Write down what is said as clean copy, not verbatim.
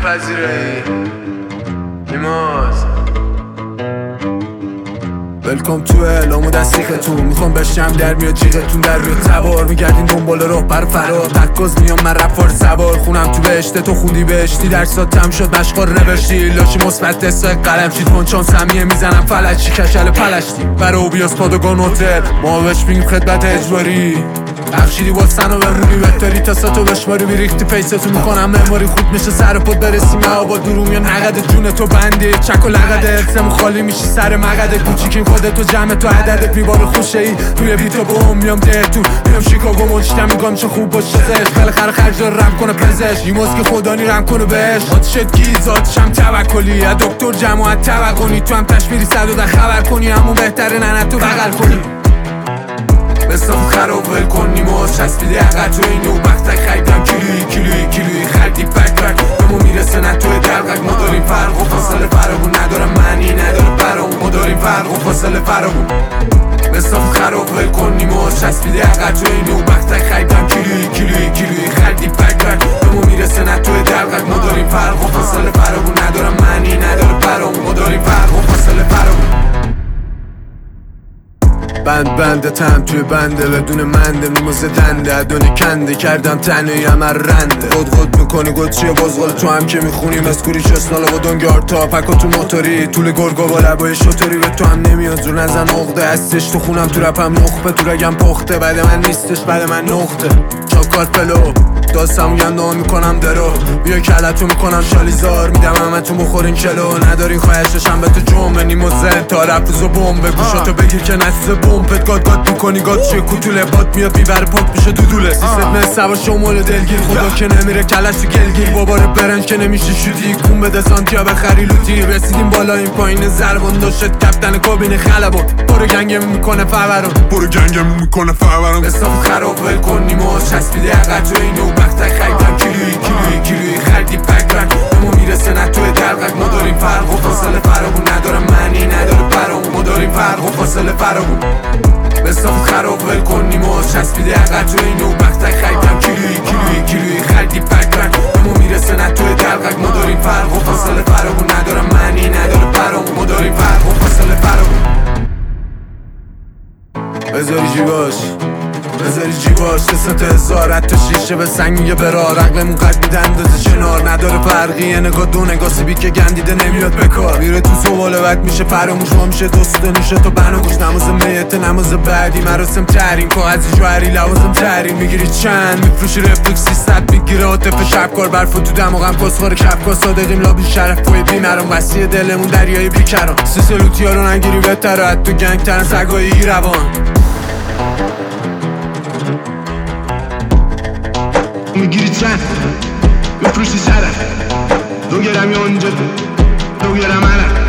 پذیرایی نیماز ولکام تو اعلام و دستیختون میخوام بشم در میاد جیغتون در بیاد تبار میگردین دنبال راه بر فرار تکاز میام من رفار سوار خونم تو بهشت تو خوندی بهشتی درسات تم شد مشقار نوشتی لاشی مثبت دستای قلم شید پانچان سمیه میزنم فلچی کشل پلشتی برای بیاس پادگان هتل ما بهش میگیم خدمت اجباری بخشیدی با سن و بمونی بهتری تا ساتو بشماری بیریختی فیستو میکنم مماری خود میشه سر پد برسیم آبا دروم یا نقد جون تو بندی چک و لقد ارسمو خالی میشی سر مقد کوچیکیم خودتو جمع تو عددت میباره خوشه ای توی بیتو با هم میام دهتون میام شیکاگو مجتم میگم چه خوب باشه زش بالاخره خرج داره رم کنه پزش این که خدانی رم کنه بهش آتشت گیز آتشم توکلی از دکتر جماعت توقعی تو هم تشمیری صد و خبر کنی همون بهتره نه تو بغل کنی بستم خراب ول کنیم و چسبیده عقد تو اینو بختک خریدم کیلوی خریدی بکرک بمو میرسه نه توی دلقک ما داریم فرق و فاصله فرامون ندارم معنی نداره برامون ما داریم فرق و فاصله فرامون بستم خراب ول کنیم و چسبیده عقد تو اینو بختک خریدم کیلوی خریدی بکرک بمو میرسه نه توی دلقک ما داریم فرق و فاصله فرامون ندارم معنی نداره برامون ما داریم فرق و فاصله فرامون بنده تم توی بنده بدون منده میموزه دنده ادونی کنده کردم تنهی همه رنده خود میکنی گد چیه بازغال تو هم که میخونی مسکوری چسنالا با دنگار تا پکا تو موتوری طول گرگا با لبای شطوری به تو هم نمیاد زور نزن عقده هستش تو خونم تو رپم نخبه تو رگم پخته بعد من نیستش بعد من نقطه چاکار پلو داستم گنده میکنم درو بیا کلتو میکنم شالیزار میدم همه تو بخورین کلو ندارین خواهششم به تو جمعه نیمو زن تا رفوز و بمبه گوشاتو بگیر که نسیز بمپت گاد میکنی گاد چیه کوتوله باد میاد میبره پاک میشه دودوله سیست من سوا شمال دلگیر خدا که نمیره کلش تو گلگیر باباره برنج که نمیشه شودی کون بده سانتیا بخری لوتی رسیدیم بالا این پایین زربان داشت کپتن کابین خلبان برو گنگم میکنه فورم بستم خراب ول کنیم و چسبیده عقد تو اینو بختک خریدم کیلوی خریدی بکرک بمو میرسه نه توی دلقک ما داریم فرق و فاصله فرامون ندارم معنی نداره برامون ما داریم فرق و فاصله فرامون بستم خراب ول کنیم و چسبیده عقد تو اینو بختک خریدم کیلوی خریدی بکرک بمو میرسه نه توی دلقک ما داریم فرق و فاصله فرامون ندارم معنی نداره برامون ما داریم فرق و فاصله فرامون بذاری جیباش دستت هزار حتی شیشه به سنگ میگه برار عقلمون قد میده اندازه چنار نداره فرقی یه نگاه دو نگاه سیبی که گندیده نمیاد بکار میره تو سواله بد میشه فراموش ما میشه دوست نیشه تو بنا گوش نماز میت نماز بعدی مراسم تحریم کاغذی جوهری لوازم تحریم میگیری چند میفروشی رفلکس 300 میگیره عاطفه شبکار برف تو دماغم کسخور کپکا صادقیم لابی شرف پای بیمرم وسیع دلمون دریای بیکران سیسلوتیا رو نگیری بهتره تو گنگ ترن سگای روان میگیری چند بفروشی شرف 2 گرم یا اونجا 2 گرم علم